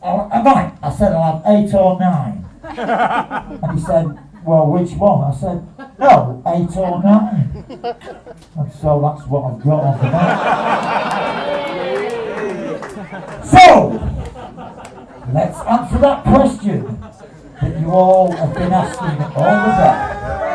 oh, am I said, I'll have 8 or 9. And he said, well, which one? I said, no, 8 or 9. And so that's what I've got on the night. So, let's answer that question that you all have been asking all the day.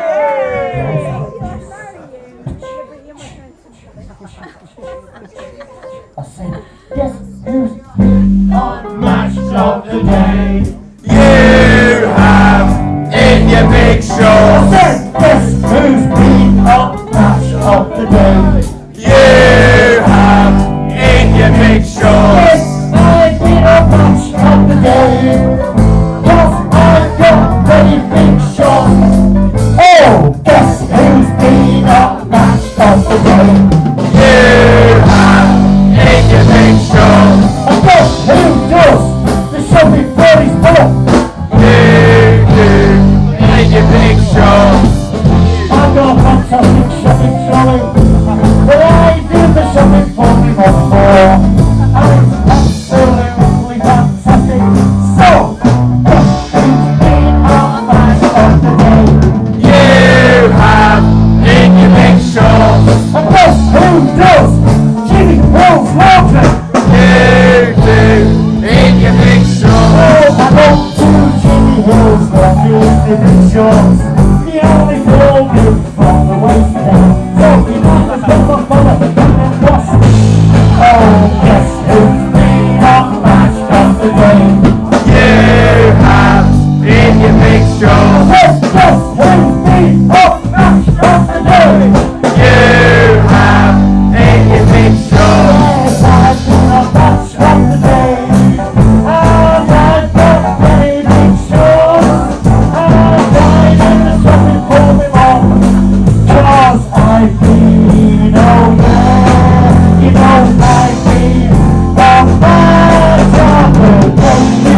I said, guess who's on Match of the Day? You have in your big show. I said, guess who's been on Match of the Day? You have in your big show. Yes, I've been on Match of the Day. Cause I've got very big shots. Oh, guess who's been on Match of the Day? You have in your big show. And guess who does the shopping for his book? You do in your big show. I've got a fantastic shopping trolley, but I do the shopping for me once more. And it's absolutely fantastic. So, guess who's been on Match of the Day? You have in your big show. And guess who does Jimmy Will's laundry? You do in your big show. Oh, I don't do Jimmy Will's laundry in the shorts. The only folded from the waist down. So you might as well bother and wash. Oh, guess who's been on Match of the Day? You have in your big show. Yes, guess who's been on Match of the Day? You have in your big show. Yes, I've been on Match of the Day. And I've got very big shorts. And I've died in the shopping for me mom. Cause I've been, oh yeah, you know I've been on Match of the Day.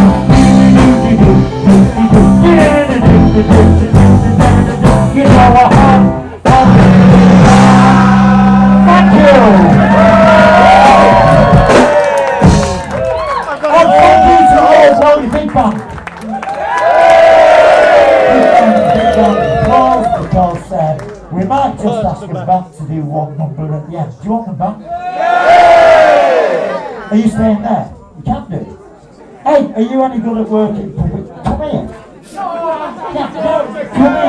You know I have. Thank you. And thank you to all Wally Big Band. Big Band applause because we might just ask them back to do one number at the end. Do you want them back? Are you staying there? You can do. Hey, are you any good at working? Come here. Yeah, no, come here.